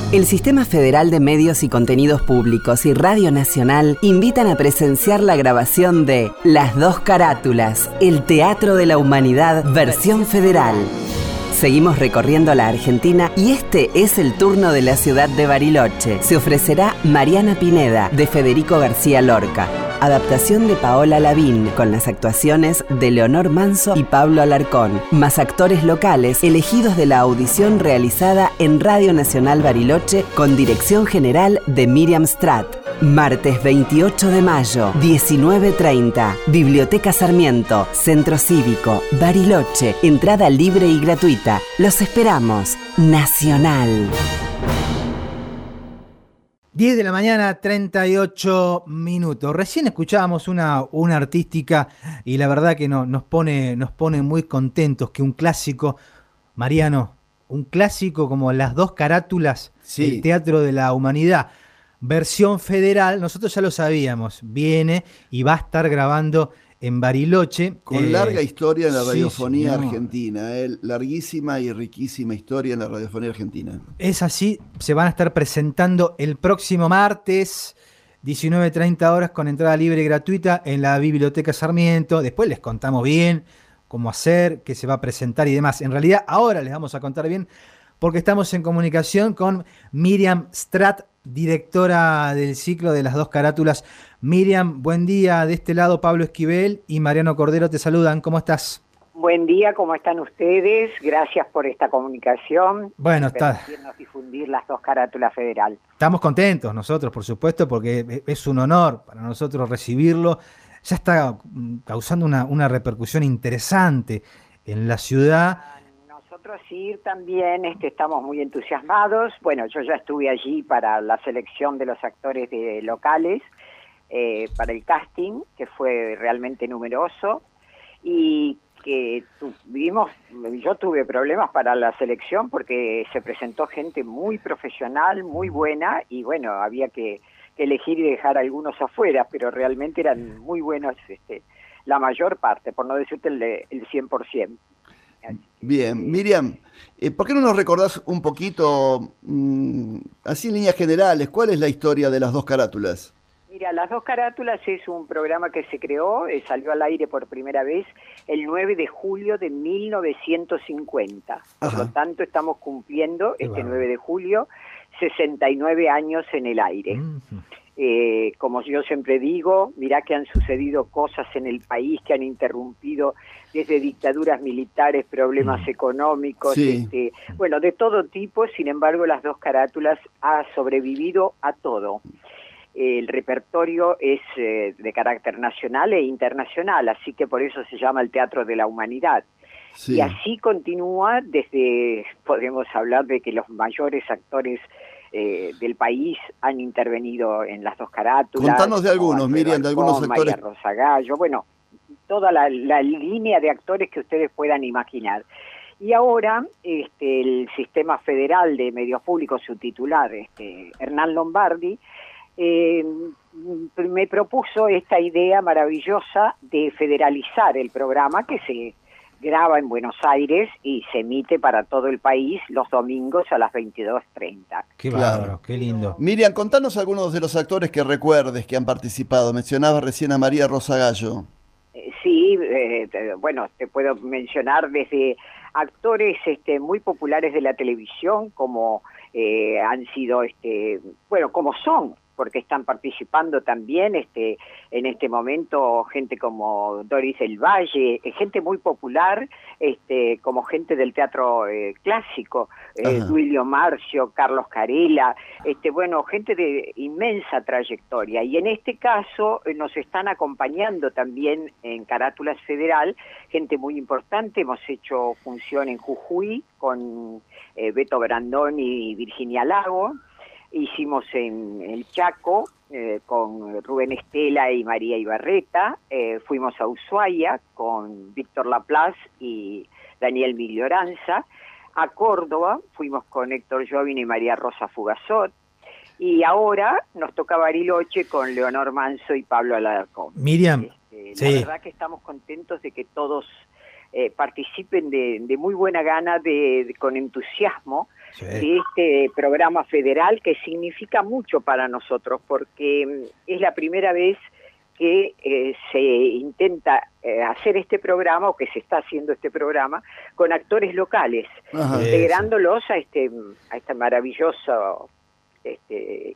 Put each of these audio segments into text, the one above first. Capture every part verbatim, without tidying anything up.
El Sistema Federal de Medios y Contenidos Públicos y Radio Nacional invitan a presenciar la grabación de Las Dos Carátulas, el Teatro de la Humanidad, versión federal. Seguimos recorriendo la Argentina y este es el turno de la ciudad de Bariloche. Se ofrecerá Mariana Pineda, de Federico García Lorca. Adaptación de Paola Lavín, con las actuaciones de Leonor Manso y Pablo Alarcón, más actores locales elegidos de la audición realizada en Radio Nacional Bariloche con dirección general de Miriam Stratt. Martes veintiocho de mayo, diecinueve treinta, Biblioteca Sarmiento, Centro Cívico, Bariloche, entrada libre y gratuita. Los esperamos. Nacional. diez de la mañana, treinta y ocho minutos. Recién escuchábamos una, una artística y la verdad que no, nos, pone, nos pone muy contentos que un clásico, Mariano, un clásico como Las Dos Carátulas, sí. El Teatro de la Humanidad, versión federal, nosotros ya lo sabíamos, viene y va a estar grabando en Bariloche. Con eh, larga historia en la radiofonía sí, argentina, eh, larguísima y riquísima historia en la radiofonía argentina. Es así, se van a estar presentando el próximo martes, diecinueve treinta horas, con entrada libre y gratuita en la Biblioteca Sarmiento. Después les contamos bien cómo hacer, qué se va a presentar y demás. En realidad, ahora les vamos a contar bien, porque estamos en comunicación con Miriam Stratt, directora del ciclo de Las Dos Carátulas. Miriam, buen día. De este lado, Pablo Esquivel y Mariano Cordero te saludan. ¿Cómo estás? Buen día, ¿cómo están ustedes? Gracias por esta comunicación. Bueno, está. Permitirnos difundir Las Dos Carátulas Federal. Estamos contentos nosotros, por supuesto, porque es un honor para nosotros recibirlo. Ya está causando una, una repercusión interesante en la ciudad. Nosotros sí también este, estamos muy entusiasmados. Bueno, yo ya estuve allí para la selección de los actores de locales, eh, para el casting, que fue realmente numeroso, y que tuvimos, yo tuve problemas para la selección porque se presentó gente muy profesional, muy buena, y bueno, había que, que elegir y dejar algunos afuera, pero realmente eran muy buenos, este, la mayor parte, por no decirte el, el cien por ciento. Bien, Miriam, eh, ¿por qué no nos recordás un poquito, mmm, así en líneas generales, cuál es la historia de Las Dos Carátulas? Mira, Las Dos Carátulas es un programa que se creó, eh, salió al aire por primera vez el nueve de julio de mil novecientos cincuenta. Por Ajá. lo tanto, estamos cumpliendo Qué este bueno. nueve de julio, sesenta y nueve años en el aire. Uh-huh. Eh, como yo siempre digo, mirá que han sucedido cosas en el país que han interrumpido desde dictaduras militares, problemas mm. económicos, sí. este, bueno, de todo tipo. Sin embargo, Las Dos Carátulas ha sobrevivido a todo. El repertorio es eh, de carácter nacional e internacional, así que por eso se llama el Teatro de la Humanidad. Sí. Y así continúa desde, podemos hablar de que los mayores actores Eh, del país han intervenido en Las Dos Carátulas. Contanos de algunos, Miriam, de algunos actores. María Rosa Gallo, bueno, toda la, la línea de actores que ustedes puedan imaginar. Y ahora este, el Sistema Federal de Medios Públicos, su titular, este, Hernán Lombardi, eh, me propuso esta idea maravillosa de federalizar el programa que se graba en Buenos Aires y se emite para todo el país los domingos a las veintidós treinta. Qué bárbaro, claro. Qué lindo. Miriam, contanos algunos de los actores que recuerdes que han participado. Mencionabas recién a María Rosa Gallo. Eh, sí, eh, te, bueno, te puedo mencionar desde actores este, muy populares de la televisión, como eh, han sido, este, bueno, como son, porque están participando también este en este momento gente como Doris del Valle, gente muy popular, este como gente del teatro eh, clásico, eh, Duilio Marcio, Carlos Carela, este bueno, gente de inmensa trayectoria. Y en este caso eh, nos están acompañando también en Carátulas Federal, gente muy importante. Hemos hecho función en Jujuy con eh, Beto Brandón y Virginia Lago. Hicimos en el Chaco eh, con Rubén Estela y María Ibarreta, eh, fuimos a Ushuaia con Víctor Laplace y Daniel Miglioranza, a Córdoba fuimos con Héctor Jovin y María Rosa Fugazot, y ahora nos toca Bariloche con Leonor Manso y Pablo Alarcón. Miriam, este, sí. La verdad que estamos contentos de que todos eh, participen de, de muy buena gana, de, de con entusiasmo, Sí. de este programa federal que significa mucho para nosotros, porque mm, es la primera vez que eh, se intenta eh, hacer este programa, o que se está haciendo este programa, con actores locales, Ajá. integrándolos a este a esta maravillosa este,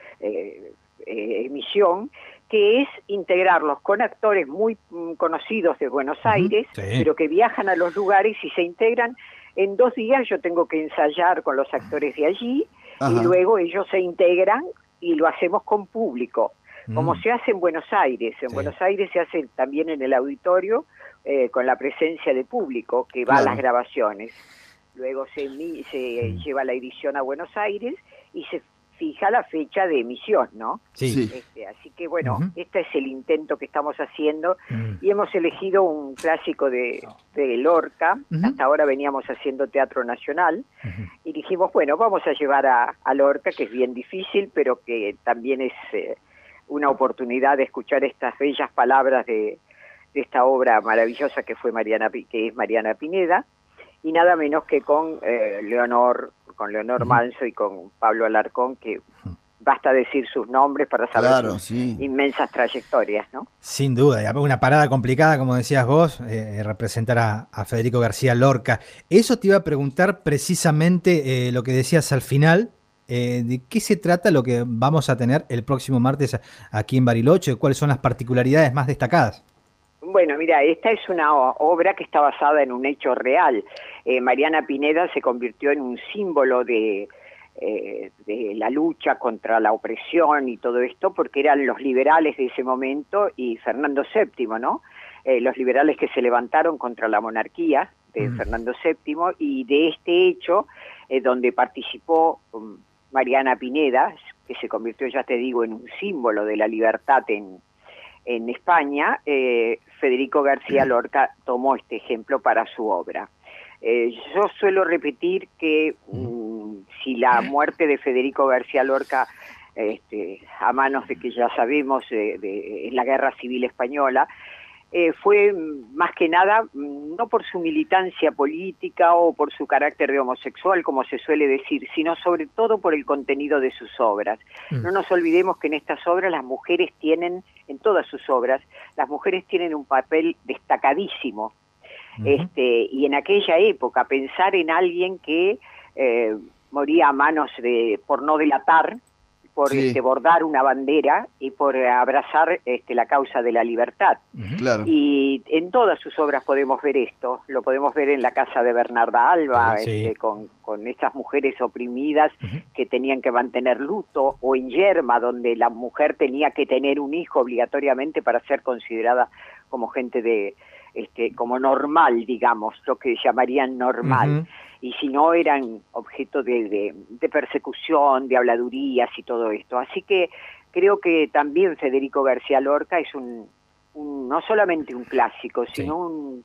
eh, eh, emisión, que es integrarlos con actores muy mm, conocidos de Buenos Ujú, Aires, sí. pero que viajan a los lugares y se integran. En dos días yo tengo que ensayar con los actores de allí, Ajá. y luego ellos se integran y lo hacemos con público, como Mm. se hace en Buenos Aires. En Sí. Buenos Aires se hace también en el auditorio, eh, con la presencia de público que va Claro. a las grabaciones. Luego se, emi- se Mm. lleva la edición a Buenos Aires y se fija la fecha de emisión, ¿no? Sí. Sí. Este, así que bueno, Ujú. este es el intento que estamos haciendo, Mm. y hemos elegido un clásico de, de Lorca. Ujú. Hasta ahora veníamos haciendo teatro nacional, Ujú. y dijimos, bueno, vamos a llevar a, a Lorca, que es bien difícil, pero que también es eh, una oportunidad de escuchar estas bellas palabras de, de esta obra maravillosa que fue Mariana, Pi- que es Mariana Pineda, y nada menos que con eh, Leonor, con Leonor Ujú. Manso y con Pablo Alarcón, que basta decir sus nombres para saber Claro, sus sí. inmensas trayectorias, ¿no? Sin duda, y aparte una parada complicada, como decías vos, eh, representar a, a Federico García Lorca. Eso te iba a preguntar precisamente eh, lo que decías al final, eh, de qué se trata lo que vamos a tener el próximo martes a- aquí en Bariloche, cuáles son las particularidades más destacadas. Bueno, mira, esta es una o- obra que está basada en un hecho real. Eh, Mariana Pineda se convirtió en un símbolo de, eh, de la lucha contra la opresión y todo esto, porque eran los liberales de ese momento y Fernando séptimo, ¿no? Eh, los liberales que se levantaron contra la monarquía de Mm. Fernando séptimo, y de este hecho, eh, donde participó um, Mariana Pineda, que se convirtió, ya te digo, en un símbolo de la libertad en en España, eh, Federico García Lorca tomó este ejemplo para su obra. Eh, yo suelo repetir que mm, si la muerte de Federico García Lorca, este, a manos de que ya sabemos, eh, de, en la Guerra Civil Española, eh, fue mm, más que nada mm, no por su militancia política o por su carácter de homosexual, como se suele decir, sino sobre todo por el contenido de sus obras. Mm. No nos olvidemos que en estas obras las mujeres tienen, en todas sus obras, las mujeres tienen un papel destacadísimo. Ujú. Este, y en aquella época, pensar en alguien que eh, moría a manos de, por no delatar, por Sí. este, bordar una bandera y por abrazar este, la causa de la libertad. Ujú. Claro. Y en todas sus obras podemos ver esto, lo podemos ver en la casa de Bernarda Alba, Sí, sí. este, con, con estas mujeres oprimidas Ujú. que tenían que mantener luto, o en Yerma, donde la mujer tenía que tener un hijo obligatoriamente para ser considerada como gente de, este, como normal, digamos, lo que llamarían normal. Ujú. Y si no, eran objeto de, de, de persecución, de habladurías y todo esto. Así que creo que también Federico García Lorca es un, un no solamente un clásico, Sí. sino un,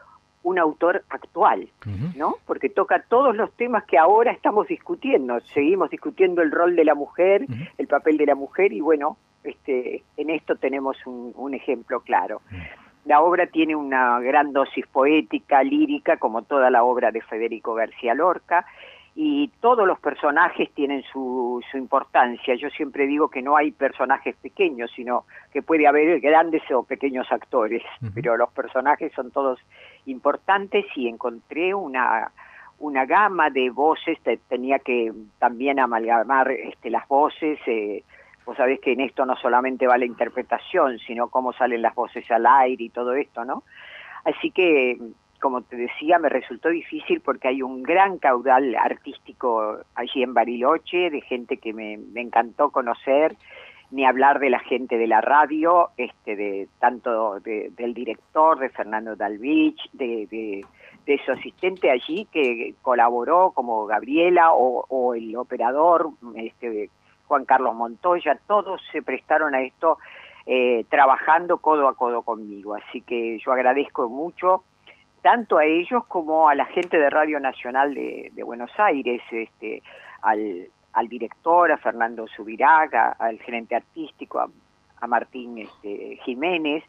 un autor actual, Ujú. ¿no? Porque toca todos los temas que ahora estamos discutiendo. Seguimos discutiendo el rol de la mujer, Ujú. el papel de la mujer, y bueno, este, en esto tenemos un, un ejemplo claro. La obra tiene una gran dosis poética, lírica, como toda la obra de Federico García Lorca, y todos los personajes tienen su, su importancia. Yo siempre digo que no hay personajes pequeños, sino que puede haber grandes o pequeños actores, Ujú. pero los personajes son todos importantes, y encontré una, una gama de voces. Te, tenía que también amalgamar este, las voces. eh, Vos sabés que en esto no solamente va la interpretación, sino cómo salen las voces al aire y todo esto, ¿no? Así que, como te decía, me resultó difícil porque hay un gran caudal artístico allí en Bariloche, de gente que me, me encantó conocer, ni hablar de la gente de la radio, este, de tanto de, del director, de Fernando Dalvich, de, de, de su asistente allí que colaboró, como Gabriela, o, o el operador, este, Juan Carlos Montoya. Todos se prestaron a esto eh, trabajando codo a codo conmigo, así que yo agradezco mucho tanto a ellos como a la gente de Radio Nacional de, de Buenos Aires, este, al, al director, a Fernando Subiraga, al gerente artístico, a, a Martín este, Jiménez,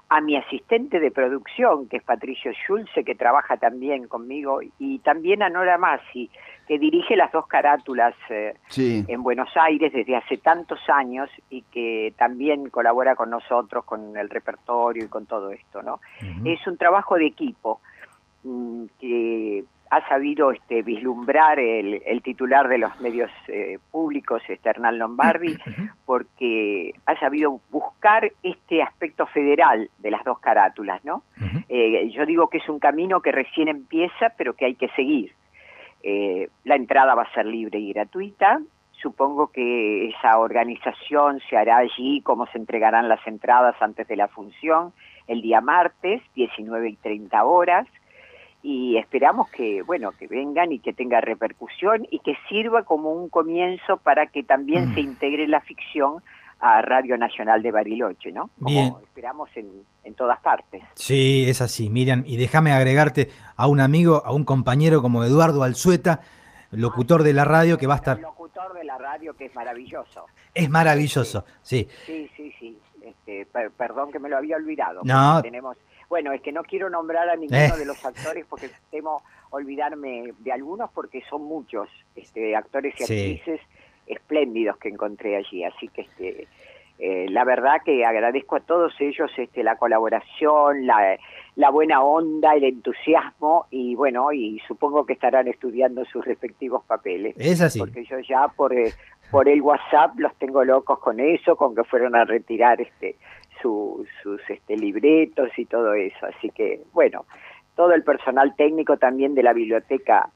a mi asistente de producción, que es Patricio Schulze, que trabaja también conmigo, y también a Nora Massi, que dirige las dos carátulas eh, Sí. en Buenos Aires desde hace tantos años y que también colabora con nosotros, con el repertorio y con todo esto, ¿no? Ujú. Es un trabajo de equipo mm, que ha sabido este, vislumbrar el, el titular de los medios eh, públicos, este, Hernán Lombardi, porque ha sabido buscar este aspecto federal de las dos carátulas, ¿no? Ujú. Eh, yo digo que es un camino que recién empieza, pero que hay que seguir. Eh, la entrada va a ser libre y gratuita. Supongo que esa organización se hará allí, como se entregarán las entradas antes de la función, el día martes, diecinueve y treinta horas, y esperamos que, bueno, que vengan y que tenga repercusión y que sirva como un comienzo para que también Mm. se integre la ficción a Radio Nacional de Bariloche, ¿no? Como Bien. esperamos en, en todas partes. Sí, es así, Miriam. Y déjame agregarte a un amigo, a un compañero como Eduardo Alzueta, locutor de la radio, que va a estar... El locutor de la radio, que es maravilloso. Es maravilloso, sí. Sí, sí, sí. Este, per- perdón que me lo había olvidado. No. porque Tenemos, bueno, es que no quiero nombrar a ninguno Eh. de los actores porque temo olvidarme de algunos porque son muchos este, actores y Sí. actrices espléndidos que encontré allí. Así que este, eh, la verdad que agradezco a todos ellos este, la colaboración, la, la buena onda, el entusiasmo y bueno, y supongo que estarán estudiando sus respectivos papeles. Es así. Porque yo ya por, eh, por el WhatsApp los tengo locos con eso, con que fueron a retirar este su, sus este, libretos y todo eso. Así que, bueno, todo el personal técnico también de la biblioteca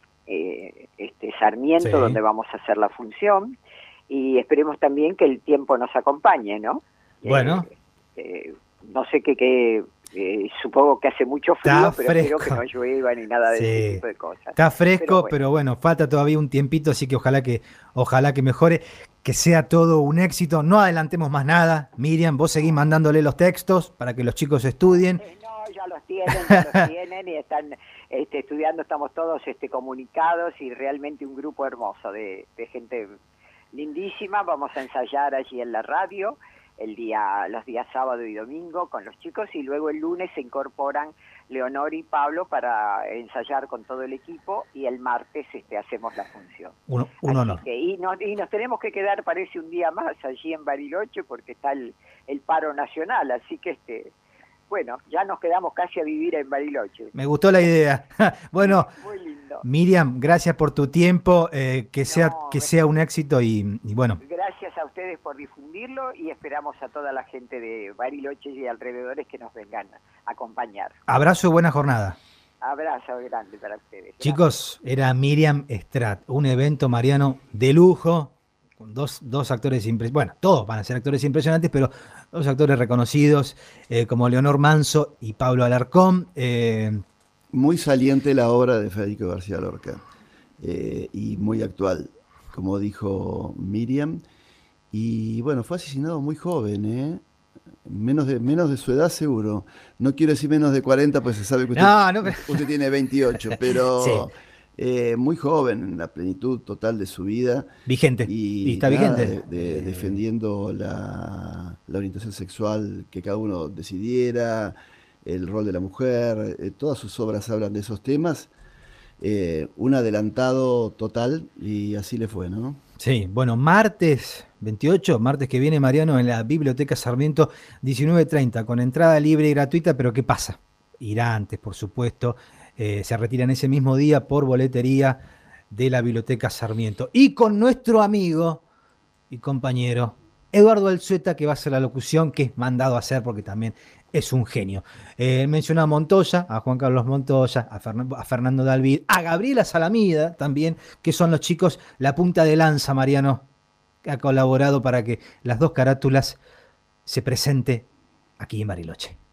eh, este Sarmiento, Sí. donde vamos a hacer la función, y esperemos también que el tiempo nos acompañe, ¿no? Bueno. Eh, eh, no sé qué, qué eh, supongo que hace mucho frío, Está pero espero fresco. que no llueva ni nada de Sí. ese tipo de cosas. Está fresco, Pero pero bueno. bueno. falta todavía un tiempito, así que ojalá que, ojalá que mejore, que sea todo un éxito. No adelantemos más nada. Miriam, vos seguís mandándole los textos para que los chicos estudien. Eh, no, ya los tienen, ya los tienen y están este, estudiando, estamos todos este, comunicados y realmente un grupo hermoso de, de gente lindísima. Vamos a ensayar allí en la radio el día, los días sábado y domingo con los chicos y luego el lunes se incorporan Leonor y Pablo para ensayar con todo el equipo y el martes este, hacemos la función. Un, un Así honor. que, y, nos, y nos tenemos que quedar, parece, un día más allí en Bariloche porque está el, el paro nacional, así que este bueno, ya nos quedamos casi a vivir en Bariloche. Me gustó la idea. Bueno, Muy lindo. Miriam, gracias por tu tiempo, eh, que, sea, No, que me- sea un éxito y, y bueno, Gracias a ustedes por difundirlo y esperamos a toda la gente de Bariloche y alrededores que nos vengan a acompañar. abrazo y buena jornada. Abrazo grande para ustedes. Chicos, era Miriam Strat, un evento, Mariano, de lujo, con dos, dos actores impresionantes. Bueno, todos van a ser actores impresionantes, pero dos actores reconocidos, eh, como Leonor Manso y Pablo Alarcón. Eh, Muy saliente la obra de Federico García Lorca eh, y muy actual, como dijo Miriam. Y bueno, fue asesinado muy joven, ¿eh? Menos de, menos de su edad seguro. No quiero decir menos de cuarenta, pues se sabe que usted, No, no, pero- usted tiene veintiocho, pero Sí. eh, muy joven, en la plenitud total de su vida. vigente. Y, Y, está nada, vigente. de- de- Eh, defendiendo la, la orientación sexual que cada uno decidiera, el rol de la mujer, eh, todas sus obras hablan de esos temas. Eh, un adelantado total y así le fue, ¿no? Sí, bueno, martes veintiocho, martes que viene, Mariano, en la Biblioteca Sarmiento, diecinueve treinta, con entrada libre y gratuita, pero ¿qué pasa? Irá antes, por supuesto, eh, se retiran ese mismo día por boletería de la Biblioteca Sarmiento. Y con nuestro amigo y compañero Eduardo Alzueta, que va a hacer la locución, que es mandado a hacer porque también es un genio. Eh, mencionó a Montoya, a Juan Carlos Montoya, a, Fern- a Fernando Dalvid, a Gabriela Salamida también, que son los chicos, la punta de lanza, Mariano, que ha colaborado para que las dos carátulas se presente aquí en Bariloche.